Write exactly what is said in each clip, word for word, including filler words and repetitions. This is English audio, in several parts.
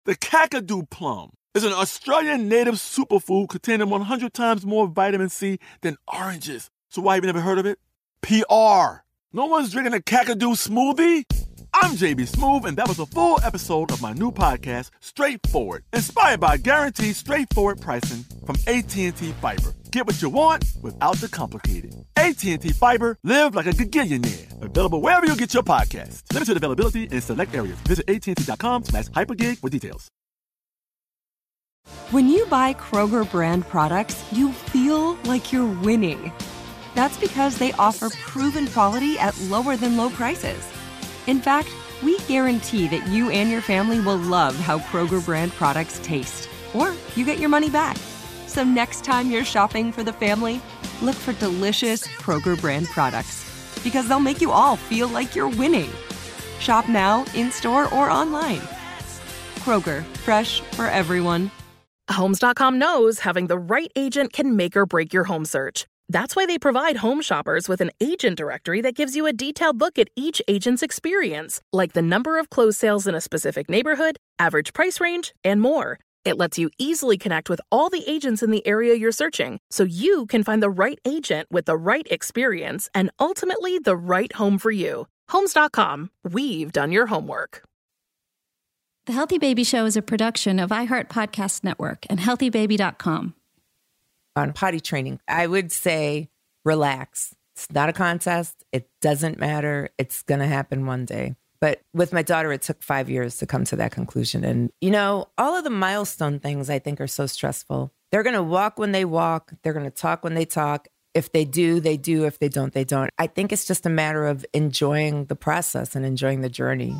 The Kakadu plum is an Australian native superfood containing one hundred times more vitamin C than oranges. So why have you never heard of it? P R. No one's drinking a Kakadu smoothie? I'm J B Smoove, and that was a full episode of my new podcast, Straightforward, inspired by guaranteed straightforward pricing from A T and T Fiber. Get what you want without the complicated. A T and T Fiber, live like a gigillionaire. Available wherever you get your podcasts. Limited availability in select areas. Visit AT&T.com slash hypergig for details. When you buy Kroger brand products, you feel like you're winning. That's because they offer proven quality at lower than low prices. In fact, we guarantee that you and your family will love how Kroger brand products taste, or you get your money back. So next time you're shopping for the family, look for delicious Kroger brand products, because they'll make you all feel like you're winning. Shop now, in-store, or online. Kroger, fresh for everyone. Homes dot com knows having the right agent can make or break your home search. That's why they provide home shoppers with an agent directory that gives you a detailed look at each agent's experience, like the number of closed sales in a specific neighborhood, average price range, and more. It lets you easily connect with all the agents in the area you're searching, so you can find the right agent with the right experience and ultimately the right home for you. Homes dot com. We've done your homework. The Healthy Baby Show is a production of iHeart Podcast Network and healthy baby dot com. On potty training, I would say relax. It's not a contest. It doesn't matter. It's going to happen one day. But with my daughter, it took five years to come to that conclusion. And, you know, all of the milestone things I think are so stressful. They're going to walk when they walk. They're going to talk when they talk. If they do, they do. If they don't, they don't. I think it's just a matter of enjoying the process and enjoying the journey.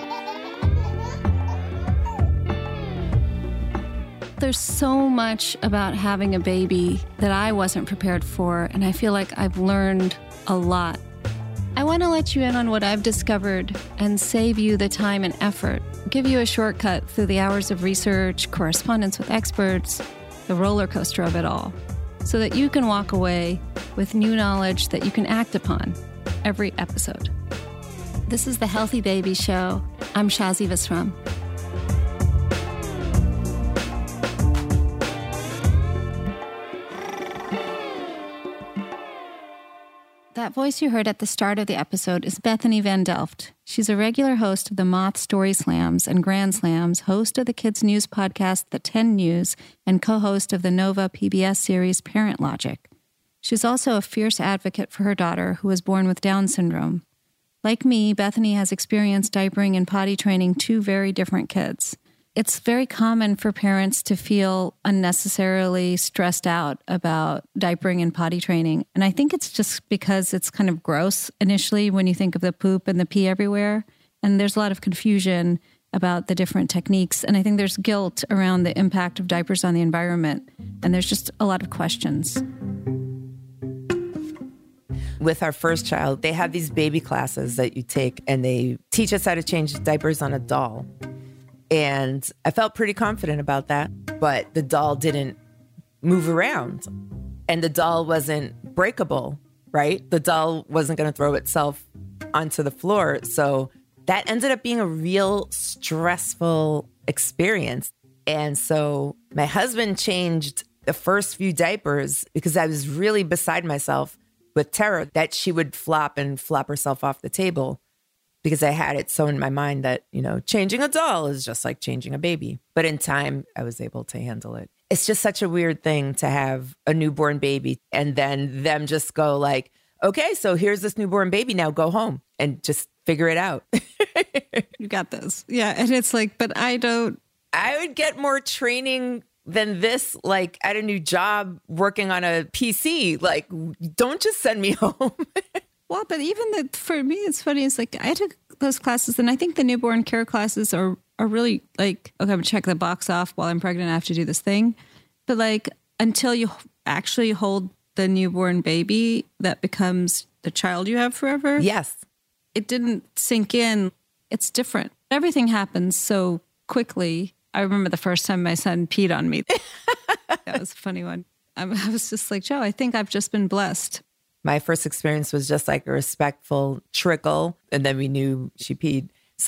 There's so much about having a baby that I wasn't prepared for, and I feel like I've learned a lot. I want to let you in on what I've discovered and save you the time and effort, give you a shortcut through the hours of research, correspondence with experts, the roller coaster of it all, so that you can walk away with new knowledge that you can act upon every episode. This is The Healthy Baby Show. I'm Shazi Visram. That voice you heard at the start of the episode is Bethany Van Delft. She's a regular host of the Moth Story Slams and Grand Slams, host of the kids' news podcast, The ten News, and co-host of the Nova P B S series Parent Logic. She's also a fierce advocate for her daughter, who was born with Down syndrome. Like me, Bethany has experienced diapering and potty training two very different kids. It's very common for parents to feel unnecessarily stressed out about diapering and potty training. And I think it's just because it's kind of gross initially when you think of the poop and the pee everywhere. And there's a lot of confusion about the different techniques. And I think there's guilt around the impact of diapers on the environment. And there's just a lot of questions. With our first child, they have these baby classes that you take, and they teach us how to change diapers on a doll. And I felt pretty confident about that, but the doll didn't move around and the doll wasn't breakable, right? The doll wasn't going to throw itself onto the floor. So that ended up being a real stressful experience. And so my husband changed the first few diapers because I was really beside myself with terror that she would flop and flop herself off the table. Because I had it so in my mind that, you know, changing a doll is just like changing a baby. But in time, I was able to handle it. It's just such a weird thing to have a newborn baby and then them just go like, okay, so here's this newborn baby, now go home and just figure it out. You got this. Yeah. And it's like, but I don't. I would get more training than this, like at a new job working on a P C. Like, don't just send me home. Well, but even the, for me, it's funny. It's like I took those classes, and I think the newborn care classes are, are really like, okay, I'm going to check the box off while I'm pregnant. I have to do this thing. But like until you actually hold the newborn baby, that becomes the child you have forever. Yes. It didn't sink in. It's different. Everything happens so quickly. I remember the first time my son peed on me. That was a funny one. I was just like, Joe, I think I've just been blessed. My first experience was just like a respectful trickle, and then we knew she peed. So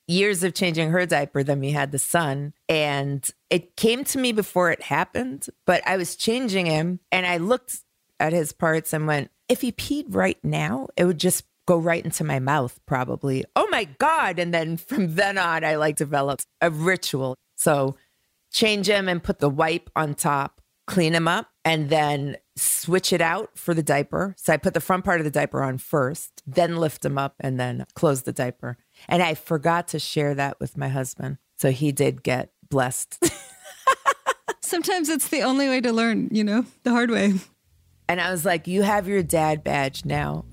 years of changing her diaper, then we had the son. And it came to me before it happened, but I was changing him and I looked at his parts and went, if he peed right now, it would just go right into my mouth, probably. Oh my God. And then from then on, I like developed a ritual. So change him and put the wipe on top, clean him up, and then switch it out for the diaper. So I put the front part of the diaper on first, then lift him up and then close the diaper. And I forgot to share that with my husband. So he did get blessed. Sometimes it's the only way to learn, you know, the hard way. And I was like, you have your dad badge now.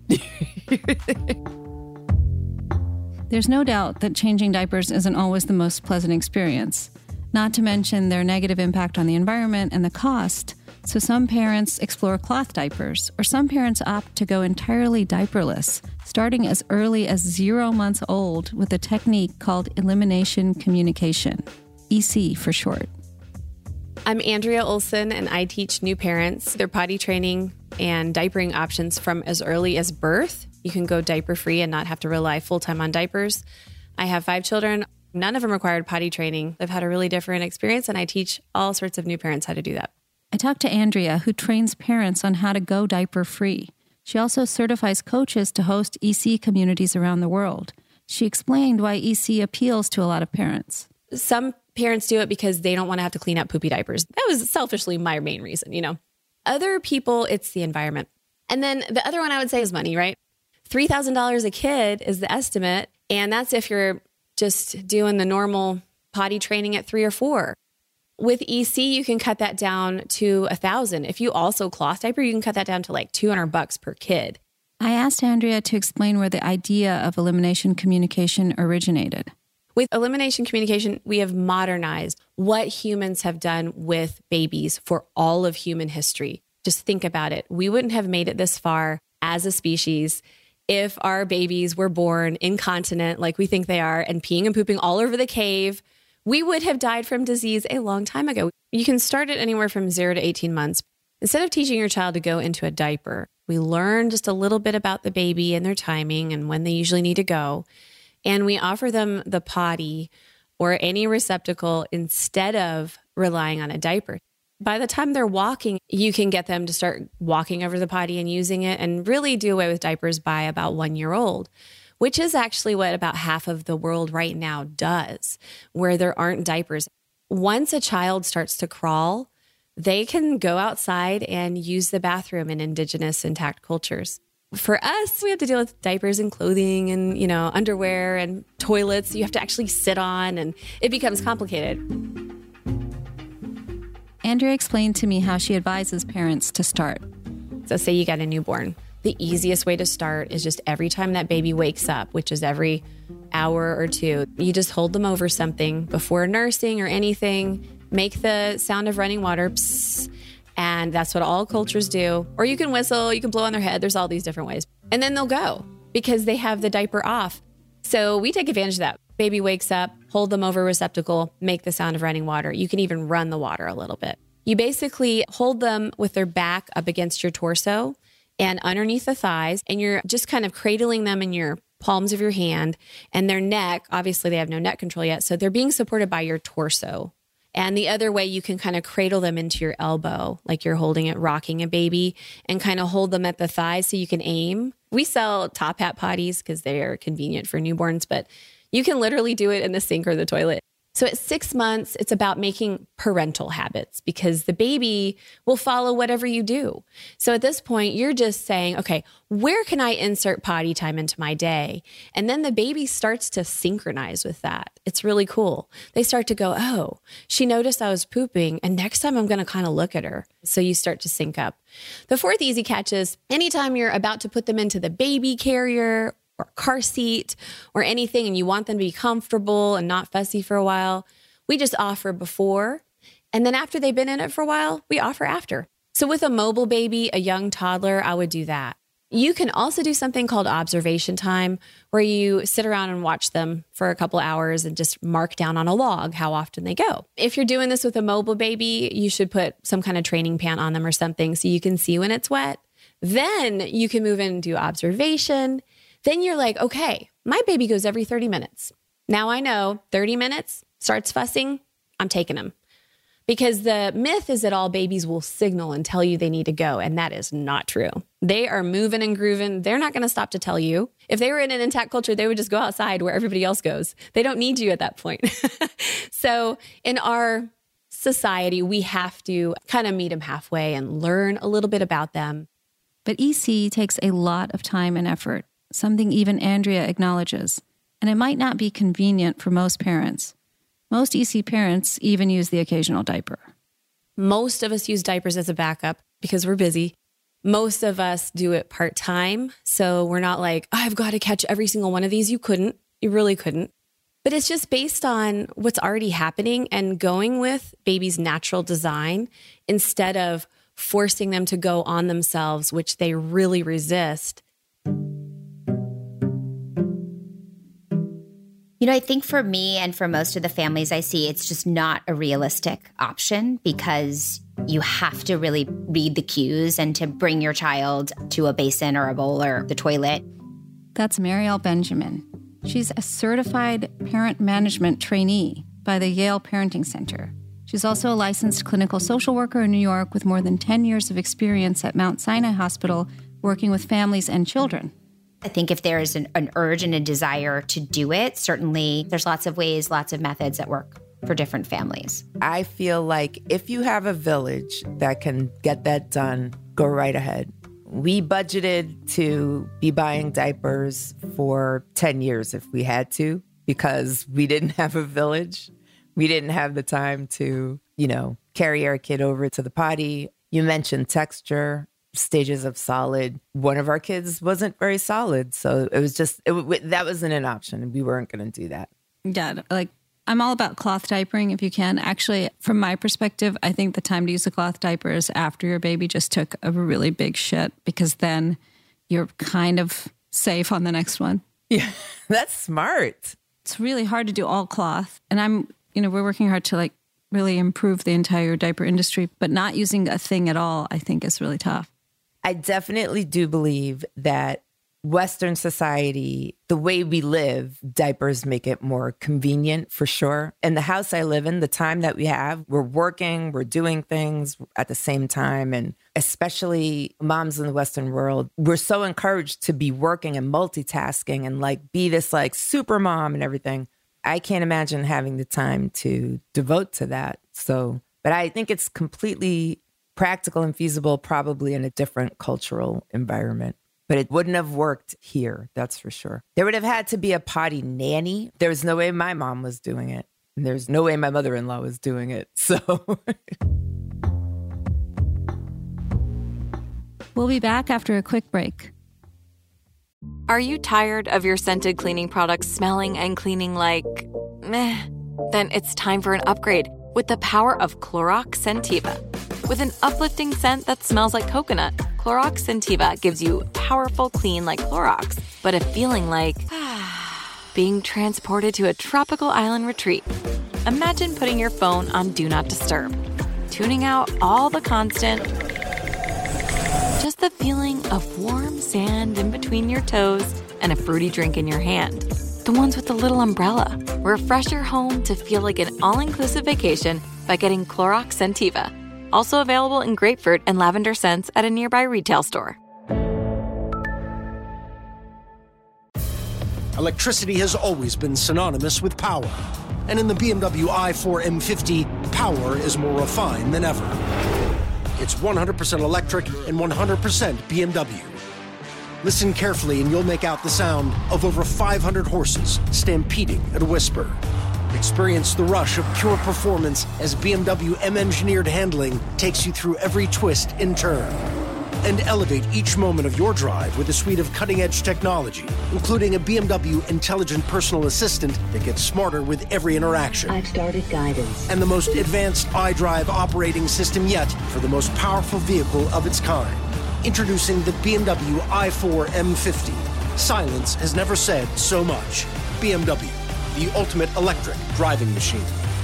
There's no doubt that changing diapers isn't always the most pleasant experience, not to mention their negative impact on the environment and the cost. So some parents explore cloth diapers, or some parents opt to go entirely diaperless, starting as early as zero months old with a technique called elimination communication, E C for short. I'm Andrea Olson, and I teach new parents their potty training and diapering options from as early as birth. You can go diaper-free and not have to rely full-time on diapers. I have five children. None of them required potty training. They've had a really different experience, and I teach all sorts of new parents how to do that. I talked to Andrea, who trains parents on how to go diaper-free. She also certifies coaches to host E C communities around the world. She explained why E C appeals to a lot of parents. Some parents do it because they don't want to have to clean up poopy diapers. That was selfishly my main reason, you know. Other people, it's the environment. And then the other one I would say is money, right? three thousand dollars a kid is the estimate. And that's if you're just doing the normal potty training at three or four. With E C, you can cut that down to a thousand. If you also cloth diaper, you can cut that down to like two hundred bucks per kid. I asked Andrea to explain where the idea of elimination communication originated. With elimination communication, we have modernized what humans have done with babies for all of human history. Just think about it. We wouldn't have made it this far as a species if our babies were born incontinent like we think they are and peeing and pooping all over the cave. We would have died from disease a long time ago. You can start it anywhere from zero to eighteen months. Instead of teaching your child to go into a diaper, we learn just a little bit about the baby and their timing and when they usually need to go. And we offer them the potty or any receptacle instead of relying on a diaper. By the time they're walking, you can get them to start walking over the potty and using it and really do away with diapers by about one year old, which is actually what about half of the world right now does, where there aren't diapers. Once a child starts to crawl, they can go outside and use the bathroom in indigenous intact cultures. For us, we have to deal with diapers and clothing and, you know, underwear and toilets you have to actually sit on, and it becomes complicated. Andrea explained to me how she advises parents to start. So say you got a newborn. The easiest way to start is just every time that baby wakes up, which is every hour or two, you just hold them over something before nursing or anything. Make the sound of running water, psst, and that's what all cultures do. Or you can whistle, you can blow on their head. There's all these different ways. And then they'll go because they have the diaper off. So we take advantage of that. Baby wakes up, hold them over a receptacle, make the sound of running water. You can even run the water a little bit. You basically hold them with their back up against your torso and underneath the thighs, and you're just kind of cradling them in your palms of your hand, and their neck, obviously they have no neck control yet, so they're being supported by your torso. And the other way, you can kind of cradle them into your elbow, like you're holding it, rocking a baby, and kind of hold them at the thighs so you can aim. We sell top hat potties because they are convenient for newborns, but you can literally do it in the sink or the toilet. So at six months, it's about making parental habits because the baby will follow whatever you do. So at this point, you're just saying, okay, where can I insert potty time into my day? And then the baby starts to synchronize with that. It's really cool. They start to go, oh, she noticed I was pooping, and next time I'm going to kind of look at her. So you start to sync up. The fourth easy catch is anytime you're about to put them into the baby carrier or car seat or anything, and you want them to be comfortable and not fussy for a while, we just offer before. And then after they've been in it for a while, we offer after. So with a mobile baby, a young toddler, I would do that. You can also do something called observation time, where you sit around and watch them for a couple hours and just mark down on a log how often they go. If you're doing this with a mobile baby, you should put some kind of training pant on them or something so you can see when it's wet. Then you can move into observation. Then you're like, okay, my baby goes every thirty minutes. Now I know thirty minutes, starts fussing, I'm taking him. Because the myth is that all babies will signal and tell you they need to go. And that is not true. They are moving and grooving. They're not going to stop to tell you. If they were in an intact culture, they would just go outside where everybody else goes. They don't need you at that point. So in our society, we have to kind of meet them halfway and learn a little bit about them. But E C takes a lot of time and effort, something even Andrea acknowledges. And it might not be convenient for most parents. Most E C parents even use the occasional diaper. Most of us use diapers as a backup because we're busy. Most of us do it part-time. So we're not like, oh, I've got to catch every single one of these. You couldn't. You really couldn't. But it's just based on what's already happening and going with baby's natural design instead of forcing them to go on themselves, which they really resist. You know, I think for me and for most of the families I see, it's just not a realistic option because you have to really read the cues and to bring your child to a basin or a bowl or the toilet. That's Marielle Benjamin. She's a certified parent management trainee by the Yale Parenting Center. She's also a licensed clinical social worker in New York with more than ten years of experience at Mount Sinai Hospital working with families and children. I think if there is an, an urge and a desire to do it, certainly there's lots of ways, lots of methods that work for different families. I feel like if you have a village that can get that done, go right ahead. We budgeted to be buying diapers for ten years if we had to, because we didn't have a village. We didn't have the time to, you know, carry our kid over to the potty. You mentioned texture. Stages of solid. One of our kids wasn't very solid. So it was just, it, that wasn't an option. We weren't going to do that. Yeah, like I'm all about cloth diapering if you can. Actually, from my perspective, I think the time to use a cloth diaper is after your baby just took a really big shit, because then you're kind of safe on the next one. Yeah, that's smart. It's really hard to do all cloth. And I'm, you know, we're working hard to like really improve the entire diaper industry, but not using a thing at all, I think is really tough. I definitely do believe that Western society, the way we live, diapers make it more convenient for sure. In the house I live in, the time that we have, we're working, we're doing things at the same time. And especially moms in the Western world, we're so encouraged to be working and multitasking and like be this like super mom and everything. I can't imagine having the time to devote to that. So, but I think it's completely practical and feasible, probably in a different cultural environment. But it wouldn't have worked here, that's for sure. There would have had to be a potty nanny. There was no way my mom was doing it. And there's no way my mother-in-law was doing it. So we'll be back after a quick break. Are you tired of your scented cleaning products smelling and cleaning like meh? Then it's time for an upgrade with the power of Clorox Scentiva. With an uplifting scent that smells like coconut, Clorox Scentiva gives you powerful clean like Clorox, but a feeling like being transported to a tropical island retreat. Imagine putting your phone on Do Not Disturb, tuning out all the constant, just the feeling of warm sand in between your toes and a fruity drink in your hand. The ones with the little umbrella. Refresh your home to feel like an all-inclusive vacation by getting Clorox Scentiva. Also available in grapefruit and lavender scents at a nearby retail store. Electricity has always been synonymous with power. And in the B M W i four M fifty, power is more refined than ever. It's one hundred percent electric and one hundred percent B M W. Listen carefully and you'll make out the sound of over five hundred horses stampeding at a whisper. Experience the rush of pure performance as B M W M-engineered handling takes you through every twist and turn. And elevate each moment of your drive with a suite of cutting-edge technology, including a B M W intelligent personal assistant that gets smarter with every interaction. I've started guidance. And the most advanced iDrive operating system yet for the most powerful vehicle of its kind. Introducing the B M W i four M fifty. Silence has never said so much. B M W, the ultimate electric driving machine.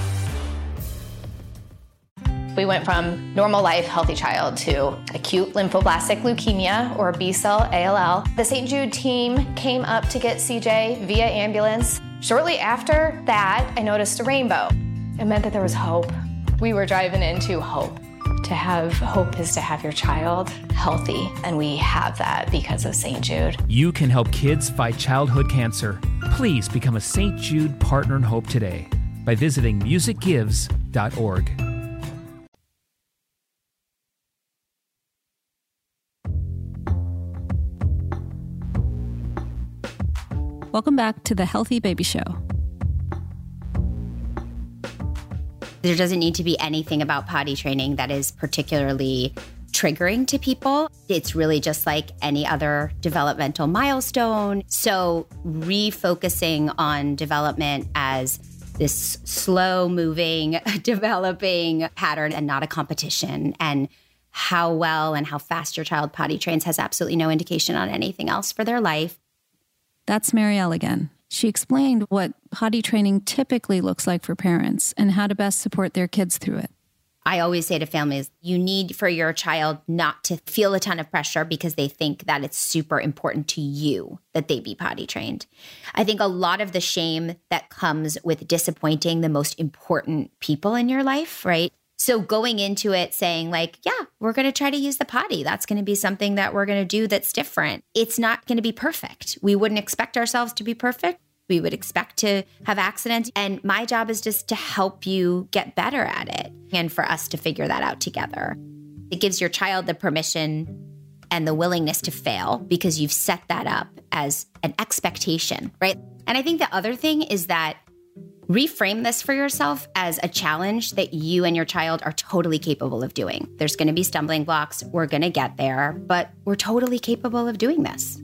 We went from normal life, healthy child to acute lymphoblastic leukemia, or B-cell A L L. The Saint Jude team came up to get C J via ambulance. Shortly after that, I noticed a rainbow. It meant that there was hope. We were driving into hope. To have hope is to have your child healthy, and we have that because of Saint Jude. You can help kids fight childhood cancer. Please become a Saint Jude Partner in Hope today by visiting music gives dot org. Welcome back to the Healthy Baby Show. There doesn't need to be anything about potty training that is particularly triggering to people. It's really just like any other developmental milestone. So refocusing on development as this slow moving, developing pattern and not a competition, and how well and how fast your child potty trains has absolutely no indication on anything else for their life. That's Marielle again. She explained what potty training typically looks like for parents and how to best support their kids through it. I always say to families, you need for your child not to feel a ton of pressure because they think that it's super important to you that they be potty trained. I think a lot of the shame that comes with disappointing the most important people in your life, right? So going into it saying like, yeah, we're going to try to use the potty. That's going to be something that we're going to do that's different. It's not going to be perfect. We wouldn't expect ourselves to be perfect. We would expect to have accidents. And my job is just to help you get better at it and for us to figure that out together. It gives your child the permission and the willingness to fail because you've set that up as an expectation, right? And I think the other thing is that reframe this for yourself as a challenge that you and your child are totally capable of doing. There's going to be stumbling blocks. We're going to get there, but we're totally capable of doing this.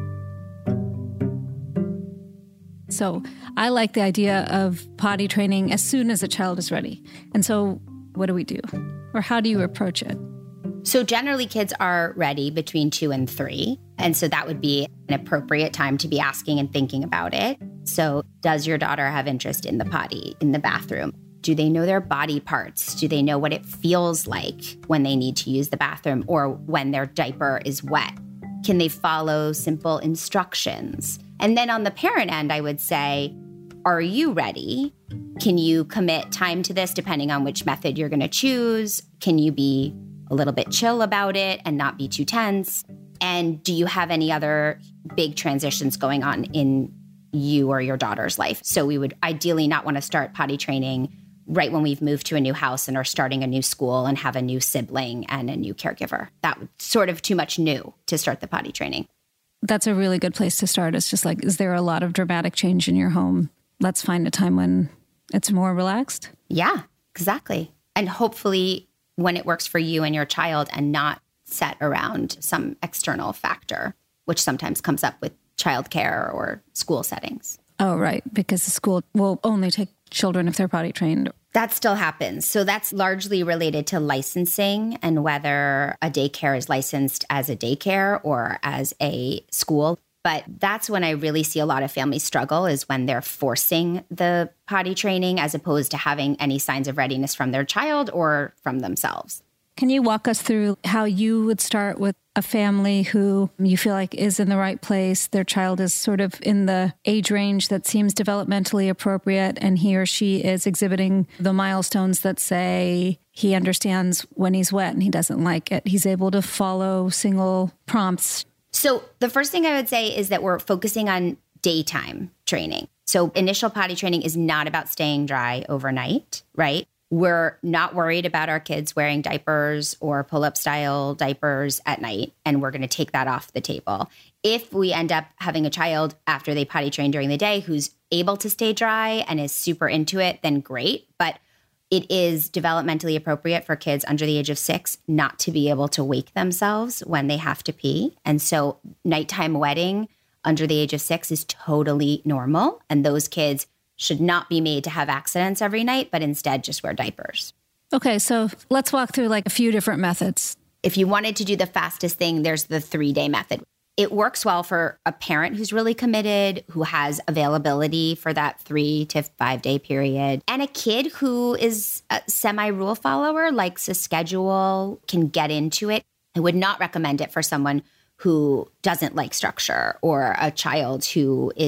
So I like the idea of potty training as soon as a child is ready. And so what do we do? Or how do you approach it? So generally kids are ready between two and three. And so that would be an appropriate time to be asking and thinking about it. So does your daughter have interest in the potty, in the bathroom? Do they know their body parts? Do they know what it feels like when they need to use the bathroom or when their diaper is wet? Can they follow simple instructions? And then on the parent end, I would say, are you ready? Can you commit time to this depending on which method you're going to choose? Can you be a little bit chill about it and not be too tense? And do you have any other big transitions going on in you or your daughter's life? So we would ideally not want to start potty training right when we've moved to a new house and are starting a new school and have a new sibling and a new caregiver. That would sort of too much new to start the potty training. That's a really good place to start. It's just like, is there a lot of dramatic change in your home? Let's find a time when it's more relaxed. Yeah, exactly. And hopefully when it works for you and your child and not set around some external factor, which sometimes comes up with childcare or school settings. Oh, right. Because the school will only take children if they're potty trained. That still happens. So that's largely related to licensing and whether a daycare is licensed as a daycare or as a school. But that's when I really see a lot of families struggle is when they're forcing the potty training as opposed to having any signs of readiness from their child or from themselves. Can you walk us through how you would start with a family who you feel like is in the right place? Their child is sort of in the age range that seems developmentally appropriate, and he or she is exhibiting the milestones that say he understands when he's wet and he doesn't like it. He's able to follow single prompts. So the first thing I would say is that we're focusing on daytime training. So initial potty training is not about staying dry overnight, right? We're not worried about our kids wearing diapers or pull-up style diapers at night, and we're going to take that off the table. If we end up having a child after they potty train during the day who's able to stay dry and is super into it, then great. But it is developmentally appropriate for kids under the age of six not to be able to wake themselves when they have to pee. And so nighttime wetting under the age of six is totally normal. And those kids should not be made to have accidents every night, but instead just wear diapers. Okay, so let's walk through like a few different methods. If you wanted to do the fastest thing, there's the three-day method. It works well for a parent who's really committed, who has availability for that three to five day period, and a kid who is a semi-rule follower, likes a schedule, can get into it. I would not recommend it for someone who doesn't like structure or a child who is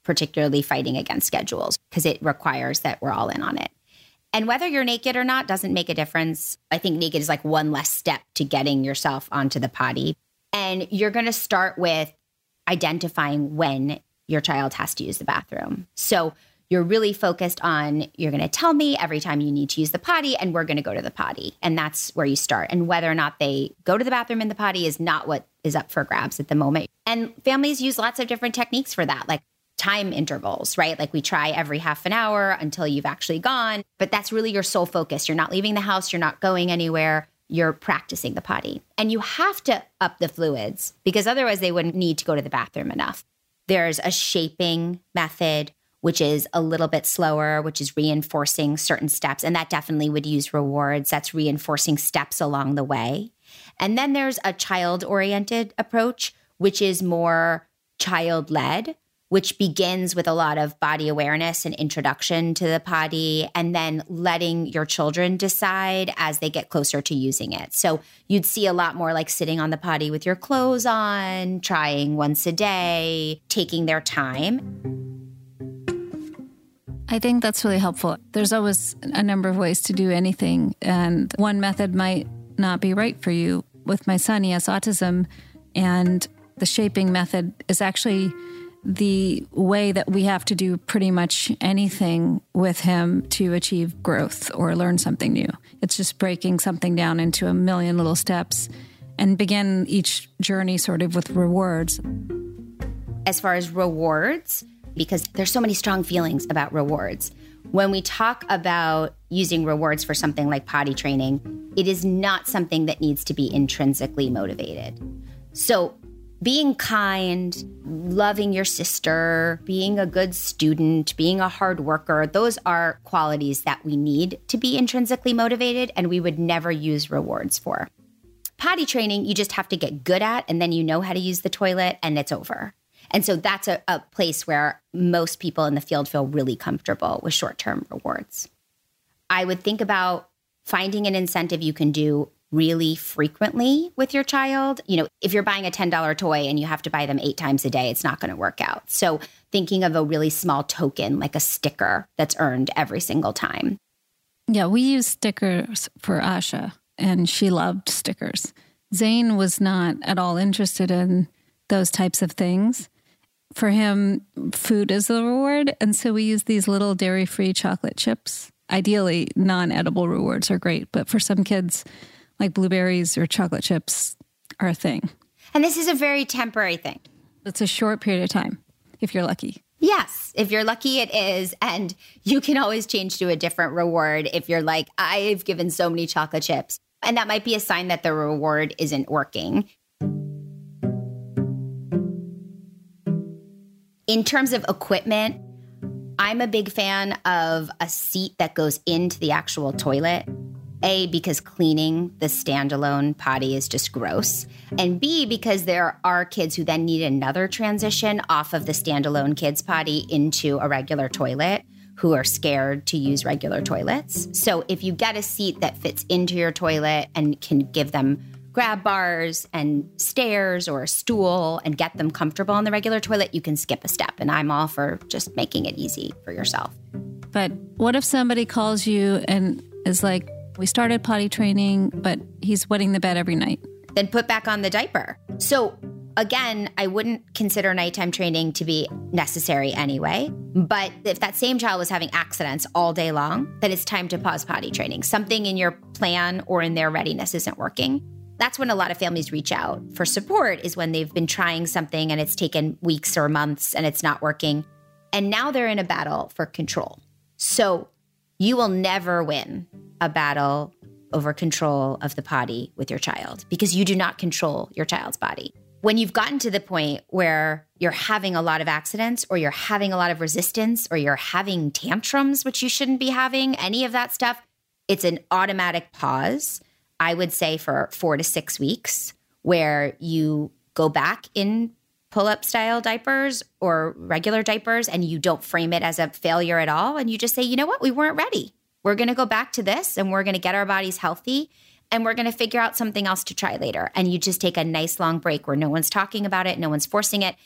particularly fighting against schedules, because it requires that we're all in on it. And whether you're naked or not doesn't make a difference. I think naked is like one less step to getting yourself onto the potty. And you're going to start with identifying when your child has to use the bathroom. So you're really focused on, you're going to tell me every time you need to use the potty, and we're going to go to the potty. And that's where you start. And whether or not they go to the bathroom in the potty is not what is up for grabs at the moment. And families use lots of different techniques for that, like time intervals, right? Like we try every half an hour until you've actually gone. But that's really your sole focus. You're not leaving the house. You're not going anywhere. You're practicing the potty. And you have to up the fluids because otherwise they wouldn't need to go to the bathroom enough. There's a shaping method, which is a little bit slower, which is reinforcing certain steps. And that definitely would use rewards. That's reinforcing steps along the way. And then there's a child-oriented approach, which is more child-led, which begins with a lot of body awareness and introduction to the potty, and then letting your children decide as they get closer to using it. So you'd see a lot more like sitting on the potty with your clothes on, trying once a day, taking their time. I think that's really helpful. There's always a number of ways to do anything, and one method might not be right for you. With my son, he has autism, and the shaping method is actually the way that we have to do pretty much anything with him to achieve growth or learn something new. It's just breaking something down into a million little steps and begin each journey sort of with rewards. As far as rewards, because there's so many strong feelings about rewards. When we talk about using rewards for something like potty training, it is not something that needs to be intrinsically motivated. So being kind, loving your sister, being a good student, being a hard worker, those are qualities that we need to be intrinsically motivated and we would never use rewards for. Potty training, you just have to get good at, and then you know how to use the toilet and it's over. And so that's a, a place where most people in the field feel really comfortable with short-term rewards. I would think about finding an incentive you can do really frequently with your child. You know, if you're buying a ten dollars toy and you have to buy them eight times a day, it's not going to work out. So thinking of a really small token, like a sticker that's earned every single time. Yeah, we use stickers for Asha, and she loved stickers. Zane was not at all interested in those types of things. For him, food is the reward, and so we use these little dairy-free chocolate chips. Ideally, non-edible rewards are great, but for some kids, like blueberries or chocolate chips are a thing. And this is a very temporary thing. It's a short period of time, if you're lucky. Yes, if you're lucky, it is. And you can always change to a different reward if you're like, I've given so many chocolate chips. And that might be a sign that the reward isn't working. In terms of equipment, I'm a big fan of a seat that goes into the actual toilet. A, because cleaning the standalone potty is just gross. And B, because there are kids who then need another transition off of the standalone kids potty into a regular toilet who are scared to use regular toilets. So if you get a seat that fits into your toilet and can give them grab bars and stairs or a stool and get them comfortable in the regular toilet, you can skip a step. And I'm all for just making it easy for yourself. But what if somebody calls you and is like, we started potty training, but he's wetting the bed every night? Then put back on the diaper. So again, I wouldn't consider nighttime training to be necessary anyway. But if that same child was having accidents all day long, then it's time to pause potty training. Something in your plan or in their readiness isn't working. That's when a lot of families reach out for support, is when they've been trying something and it's taken weeks or months and it's not working. And now they're in a battle for control. So you will never win a battle over control of the potty with your child because you do not control your child's body. When you've gotten to the point where you're having a lot of accidents or you're having a lot of resistance or you're having tantrums, which you shouldn't be having, any of that stuff, it's an automatic pause, I would say, for four to six weeks where you go back in pull-up style diapers or regular diapers and you don't frame it as a failure at all. And you just say, you know what, we weren't ready. We're going to go back to this and we're going to get our bodies healthy and we're going to figure out something else to try later. And you just take a nice long break where no one's talking about it, no one's forcing it.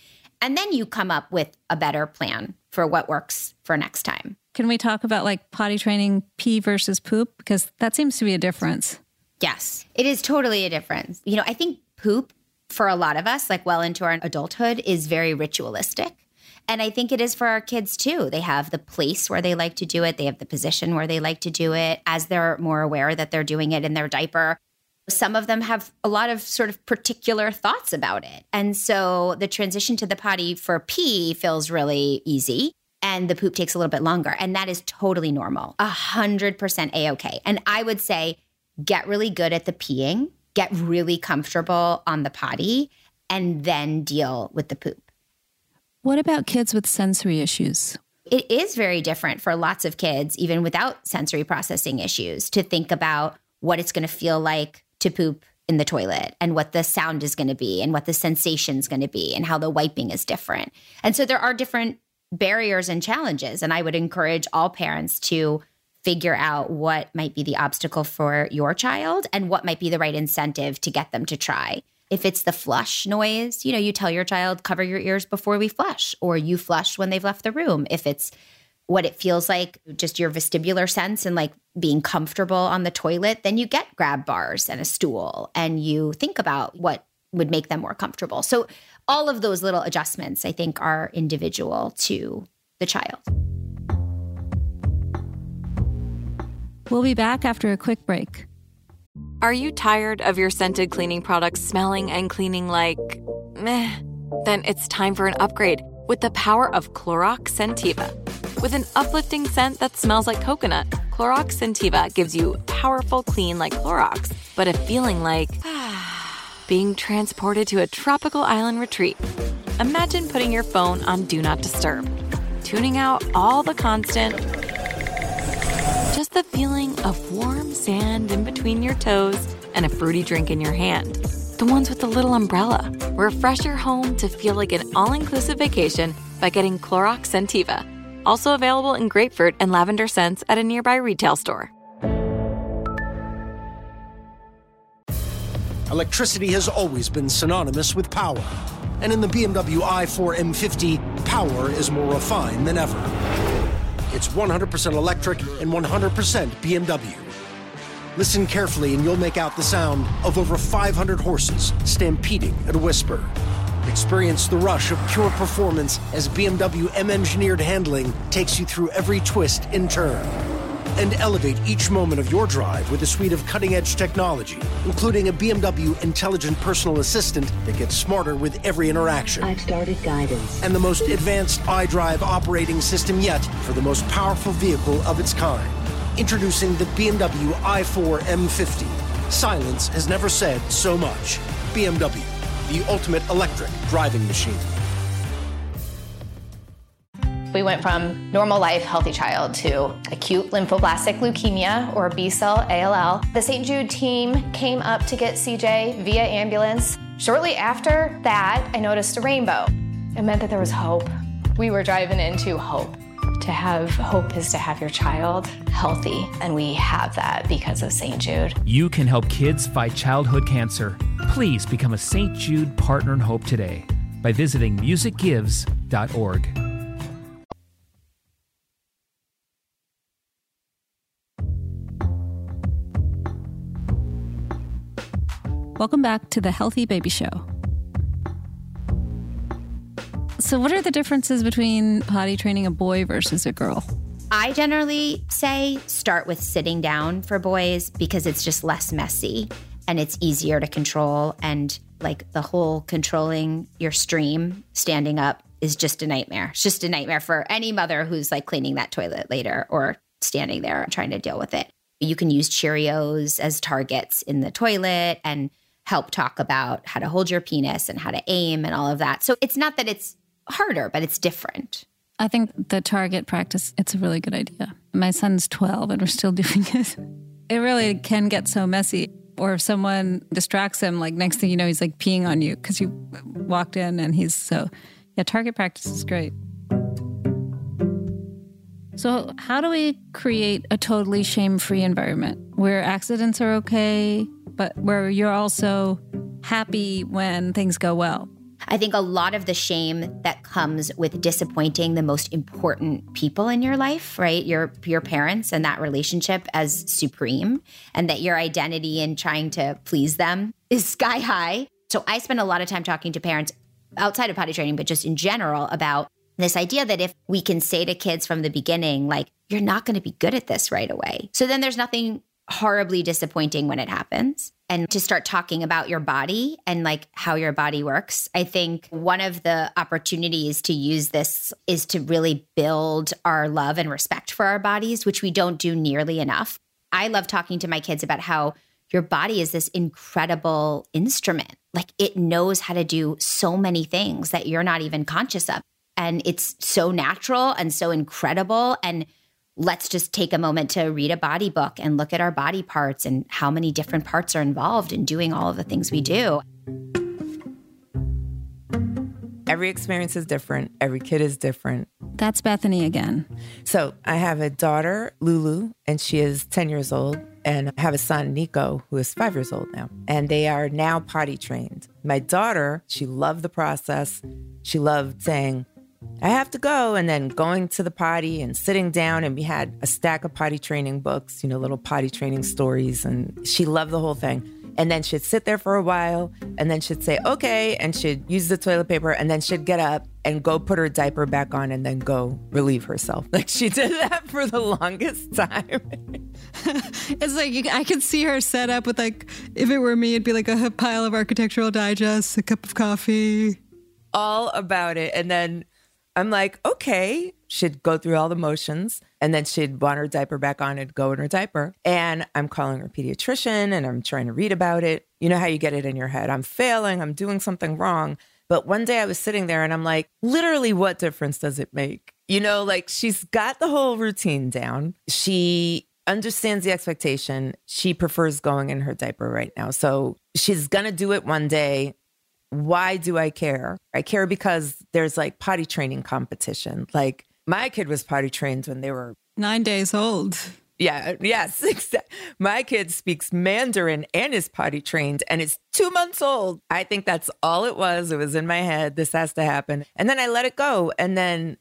And then you come up with a better plan for what works for next time. Can we talk about like potty training pee versus poop? Because that seems to be a difference. Yes, it is totally a difference. You know, I think poop for a lot of us, like well into our adulthood, is very ritualistic. And I think it is for our kids too. They have the place where they like to do it. They have the position where they like to do it as they're more aware that they're doing it in their diaper. Some of them have a lot of sort of particular thoughts about it. And so the transition to the potty for pee feels really easy and the poop takes a little bit longer. And that is totally normal, one hundred percent A-okay. And I would say get really good at the peeing, get really comfortable on the potty, and then deal with the poop. What about kids with sensory issues? It is very different for lots of kids, even without sensory processing issues, to think about what it's going to feel like to poop in the toilet and what the sound is going to be and what the sensation is going to be and how the wiping is different. And so there are different barriers and challenges. And I would encourage all parents to figure out what might be the obstacle for your child and what might be the right incentive to get them to try. If it's the flush noise, you know, you tell your child, cover your ears before we flush, or you flush when they've left the room. If it's what it feels like, just your vestibular sense and like being comfortable on the toilet, then you get grab bars and a stool and you think about what would make them more comfortable. So all of those little adjustments, I think, are individual to the child. We'll be back after a quick break. Are you tired of your scented cleaning products smelling and cleaning like meh? Then it's time for an upgrade with the power of Clorox Scentiva. With an uplifting scent that smells like coconut, Clorox Scentiva gives you powerful clean like Clorox, but a feeling like being transported to a tropical island retreat. Imagine putting your phone on Do Not Disturb, tuning out all the constant, just the feeling of warm sand in between your toes and a fruity drink in your hand. The ones with the little umbrella. Refresh your home to feel like an all-inclusive vacation by getting Clorox Scentiva. Also available in grapefruit and lavender scents at a nearby retail store. Electricity has always been synonymous with power. And in the B M W i four M fifty, power is more refined than ever. It's one hundred percent electric and one hundred percent B M W. Listen carefully and you'll make out the sound of over five hundred horses stampeding at a whisper. Experience the rush of pure performance as B M W M-engineered handling takes you through every twist and turn. And elevate each moment of your drive with a suite of cutting-edge technology, including a B M W intelligent personal assistant that gets smarter with every interaction. I've started guidance. And the most advanced iDrive operating system yet for the most powerful vehicle of its kind. Introducing the B M W i four M fifty. Silence has never said so much. B M W, the ultimate electric driving machine. We went from normal life, healthy child to acute lymphoblastic leukemia, or B-cell A L L. The Saint Jude team came up to get C J via ambulance. Shortly after that, I noticed a rainbow. It meant that there was hope. We were driving into hope. To have hope is to have your child healthy, and we have that because of Saint Jude. You can help kids fight childhood cancer. Please become a Saint Jude Partner in Hope today by visiting music gives dot org. Welcome back to the Healthy Baby Show. So what are the differences between potty training a boy versus a girl? I generally say start with sitting down for boys because it's just less messy and it's easier to control. And like the whole controlling your stream standing up is just a nightmare. It's just a nightmare for any mother who's like cleaning that toilet later or standing there trying to deal with it. You can use Cheerios as targets in the toilet and help talk about how to hold your penis and how to aim and all of that. So it's not that it's harder, but it's different. I think the target practice, it's a really good idea. My son's twelve and we're still doing it. It really can get so messy. Or if someone distracts him, like next thing you know, he's like peeing on you because you walked in and he's so, yeah, target practice is great. So how do we create a totally shame-free environment where accidents are okay, but where you're also happy when things go well? I think a lot of the shame that comes with disappointing the most important people in your life, right? Your your parents and that relationship as supreme, and that your identity in trying to please them is sky high. So I spend a lot of time talking to parents outside of potty training, but just in general about this idea that if we can say to kids from the beginning, like, you're not going to be good at this right away. So then there's nothing horribly disappointing when it happens. And to start talking about your body and like how your body works. I think one of the opportunities to use this is to really build our love and respect for our bodies, which we don't do nearly enough. I love talking to my kids about how your body is this incredible instrument. Like, it knows how to do so many things that you're not even conscious of. And it's so natural and so incredible. And let's just take a moment to read a body book and look at our body parts and how many different parts are involved in doing all of the things we do. Every experience is different. Every kid is different. That's Bethany again. So I have a daughter, Lulu, and she is ten years old. And I have a son, Nico, who is five years old now. And they are now potty trained. My daughter, she loved the process. She loved saying, I have to go, and then going to the potty and sitting down, and we had a stack of potty training books, you know, little potty training stories, and she loved the whole thing. And then she'd sit there for a while, and then she'd say, okay, and she'd use the toilet paper, and then she'd get up and go put her diaper back on and then go relieve herself. Like, she did that for the longest time. It's like, you, I could see her set up with, like, if it were me, it'd be like a pile of Architectural Digest, a cup of coffee. All about it. And then I'm like, okay. She'd go through all the motions, and then she'd want her diaper back on and go in her diaper. And I'm calling her pediatrician, and I'm trying to read about it. You know how you get it in your head. I'm failing. I'm doing something wrong. But one day I was sitting there and I'm like, literally, what difference does it make? You know, like, she's got the whole routine down. She understands the expectation. She prefers going in her diaper right now. So she's going to do it one day. Why do I care? I care because there's like potty training competition. Like, my kid was potty trained when they were nine days old. Yeah, yes. My kid speaks Mandarin and is potty trained and is two months old. I think that's all it was. It was in my head. This has to happen. And then I let it go. And then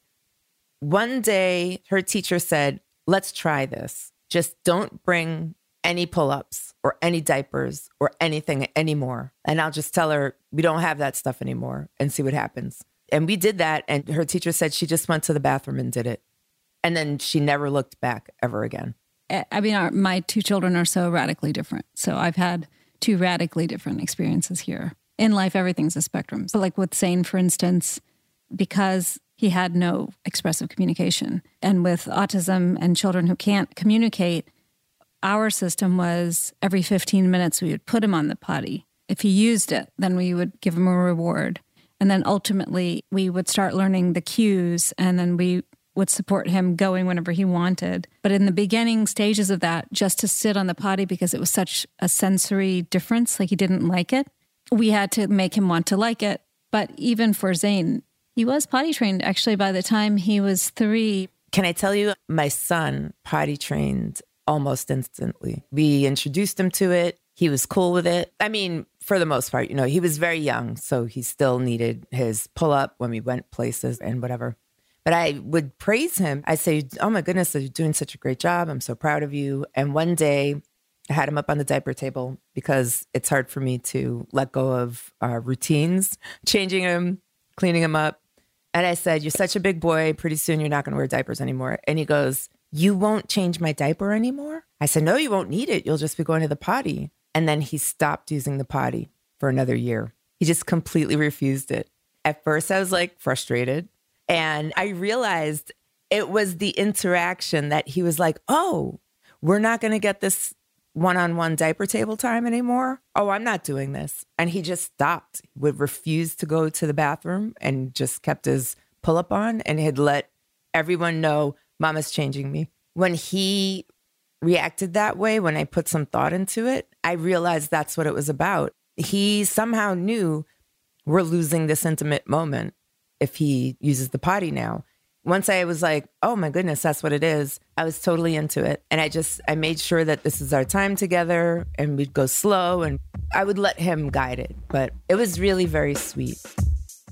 one day her teacher said, let's try this. Just don't bring any pull-ups or any diapers or anything anymore. And I'll just tell her, we don't have that stuff anymore, and see what happens. And we did that. And her teacher said she just went to the bathroom and did it. And then she never looked back ever again. I mean, our, my two children are so radically different. So I've had two radically different experiences here. In life, everything's a spectrum. So like with Zane, for instance, because he had no expressive communication, and with autism and children who can't communicate, our system was every fifteen minutes we would put him on the potty. If he used it, then we would give him a reward. And then ultimately we would start learning the cues, and then we would support him going whenever he wanted. But in the beginning stages of that, just to sit on the potty because it was such a sensory difference, like he didn't like it, we had to make him want to like it. But even for Zane, he was potty trained actually by the time he was three. Can I tell you, my son potty trained almost instantly. We introduced him to it. He was cool with it. I mean, for the most part, you know, he was very young, so he still needed his pull-up when we went places and whatever. But I would praise him. I say, oh my goodness, you're doing such a great job. I'm so proud of you. And one day I had him up on the diaper table because it's hard for me to let go of uh, routines, changing him, cleaning him up. And I said, you're such a big boy. Pretty soon you're not going to wear diapers anymore. And he goes, you won't change my diaper anymore? I said, no, you won't need it. You'll just be going to the potty. And then he stopped using the potty for another year. He just completely refused it. At first I was like frustrated. And I realized it was the interaction that he was like, oh, we're not going to get this one-on-one diaper table time anymore. Oh, I'm not doing this. And he just stopped, would refuse to go to the bathroom and just kept his pull-up on and had let everyone know, Mama's changing me. When he reacted that way, when I put some thought into it, I realized that's what it was about. He somehow knew we're losing this intimate moment if he uses the potty now. Once I was like, oh my goodness, that's what it is, I was totally into it. And I just, I made sure that this is our time together, and we'd go slow, and I would let him guide it. But it was really very sweet.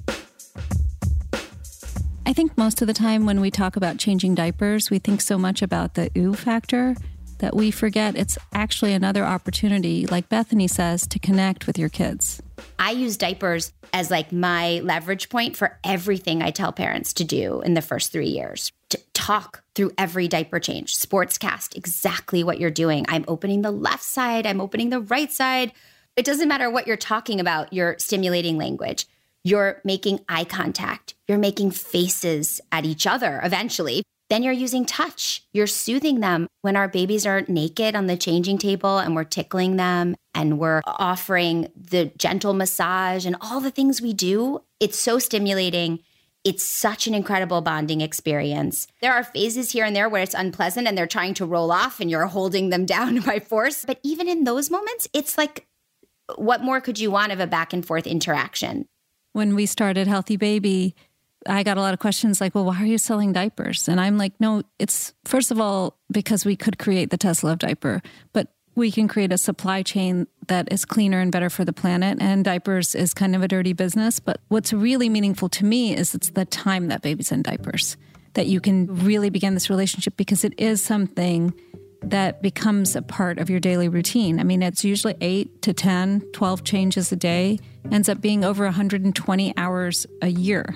I think most of the time when we talk about changing diapers, we think so much about the ooh factor that we forget it's actually another opportunity, like Bethany says, to connect with your kids. I use diapers as like my leverage point for everything I tell parents to do in the first three years. To talk through every diaper change, sportscast, exactly what you're doing. I'm opening the left side, I'm opening the right side. It doesn't matter what you're talking about, you're stimulating language. You're making eye contact. You're making faces at each other eventually. Then you're using touch. You're soothing them when our babies are naked on the changing table and we're tickling them and we're offering the gentle massage and all the things we do. It's so stimulating. It's such an incredible bonding experience. There are phases here and there where it's unpleasant and they're trying to roll off and you're holding them down by force. But even in those moments, it's like, what more could you want of a back and forth interaction? When we started Healthy Baby, I got a lot of questions like, well, why are you selling diapers? And I'm like, no, it's first of all, because we could create the Tesla of diaper, but we can create a supply chain that is cleaner and better for the planet. And diapers is kind of a dirty business. But what's really meaningful to me is it's the time that baby's in diapers, that you can really begin this relationship because it is something that becomes a part of your daily routine. I mean, it's usually eight to ten, twelve changes a day, ends up being over one hundred twenty hours a year.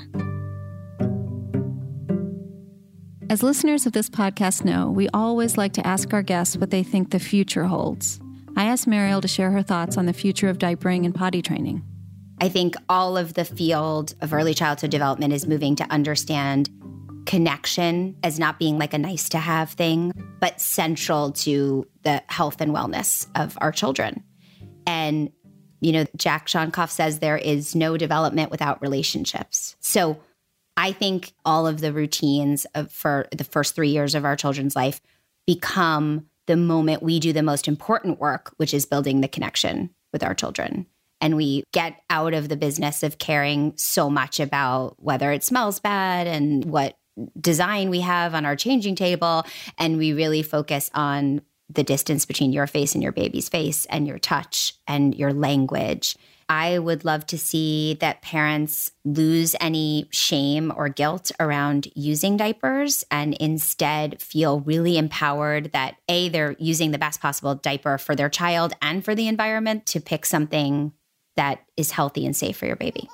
As listeners of this podcast know, we always like to ask our guests what they think the future holds. I asked Mariel to share her thoughts on the future of diapering and potty training. I think all of the field of early childhood development is moving to understand connection as not being like a nice to have thing, but central to the health and wellness of our children. And, you know, Jack Shonkoff says there is no development without relationships. So I think all of the routines of, for the first three years of our children's life become the moment we do the most important work, which is building the connection with our children. And we get out of the business of caring so much about whether it smells bad and what design we have on our changing table. And we really focus on the distance between your face and your baby's face and your touch and your language. I would love to see that parents lose any shame or guilt around using diapers and instead feel really empowered that A, they're using the best possible diaper for their child and for the environment to pick something that is healthy and safe for your baby.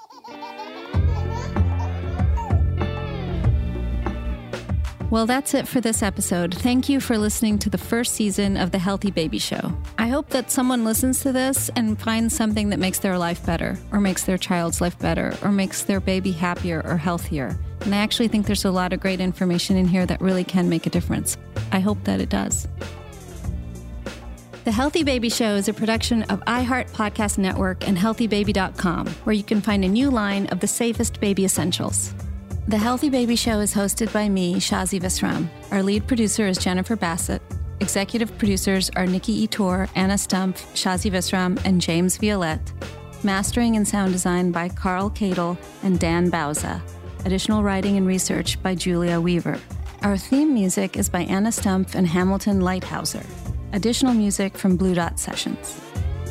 Well, that's it for this episode. Thank you for listening to the first season of The Healthy Baby Show. I hope that someone listens to this and finds something that makes their life better, or makes their child's life better, or makes their baby happier or healthier. And I actually think there's a lot of great information in here that really can make a difference. I hope that it does. The Healthy Baby Show is a production of iHeart Podcast Network and healthy baby dot com, where you can find a new line of the safest baby essentials. The Healthy Baby Show is hosted by me, Shazi Visram. Our lead producer is Jennifer Bassett. Executive producers are Nikki Ettore, Anna Stumpf, Shazi Visram, and James Violette. Mastering and sound design by Carl Cadle and Dan Bauza. Additional writing and research by Julia Weaver. Our theme music is by Anna Stumpf and Hamilton Lighthouser. Additional music from Blue Dot Sessions.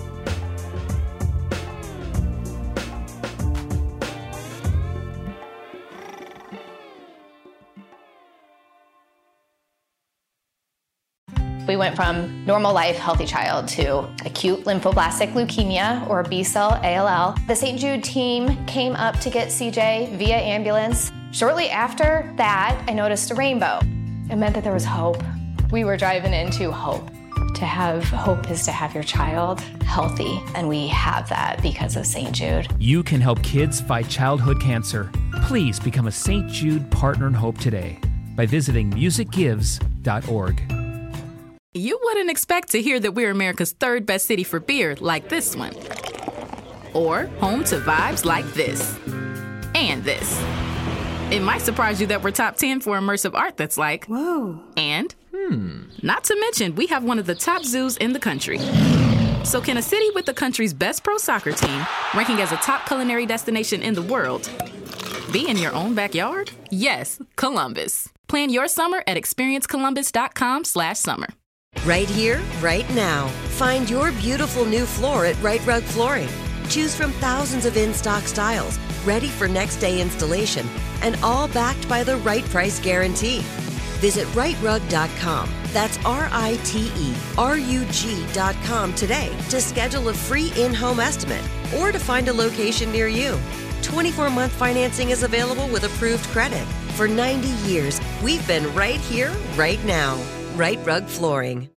We went from normal life, healthy child to acute lymphoblastic leukemia, or B-cell A L L. The Saint Jude team came up to get C J via ambulance. Shortly after that, I noticed a rainbow. It meant that there was hope. We were driving into hope. To have hope is to have your child healthy, and we have that because of Saint Jude. You can help kids fight childhood cancer. Please become a Saint Jude Partner in Hope today by visiting music gives dot org. You wouldn't expect to hear that we're America's third best city for beer like this one. Or home to vibes like this. And this. It might surprise you that we're top ten for immersive art that's like, whoa. And, hmm, not to mention, we have one of the top zoos in the country. So can a city with the country's best pro soccer team, ranking as a top culinary destination in the world, be in your own backyard? Yes, Columbus. Plan your summer at experience columbus dot com slash summer. Right here, right now. Find your beautiful new floor at Right Rug Flooring. Choose from thousands of in-stock styles, ready for next day installation, and all backed by the right price guarantee. Visit right rug dot com. That's R I T E R U G dot com today to schedule a free in-home estimate or to find a location near you. twenty-four month financing is available with approved credit. For ninety years, we've been right here, right now. Right Rug Flooring.